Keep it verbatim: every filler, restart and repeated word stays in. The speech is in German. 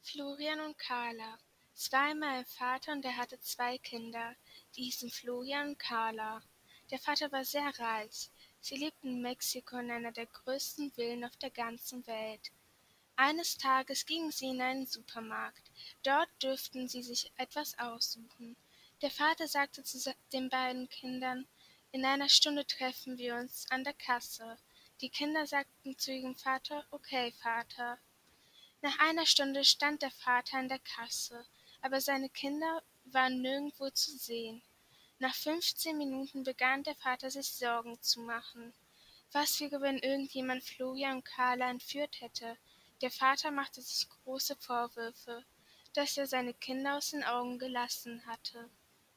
Florian und Carla. Es war einmal ein Vater und der hatte zwei Kinder, die hießen Florian und Carla. Der Vater war sehr reich. Sie lebten in Mexiko in einer der größten Villen auf der ganzen Welt. Eines Tages gingen sie in einen Supermarkt. Dort durften sie sich etwas aussuchen. Der Vater sagte zu den beiden Kindern: »In einer Stunde treffen wir uns an der Kasse.« Die Kinder sagten zu ihrem Vater: »Okay, Vater.« Nach einer Stunde stand der Vater an der Kasse, aber seine Kinder waren nirgendwo zu sehen. Nach fünfzehn Minuten begann der Vater sich Sorgen zu machen. Was wäre, wenn irgendjemand Florian und Carla entführt hätte? Der Vater machte sich große Vorwürfe, dass er seine Kinder aus den Augen gelassen hatte.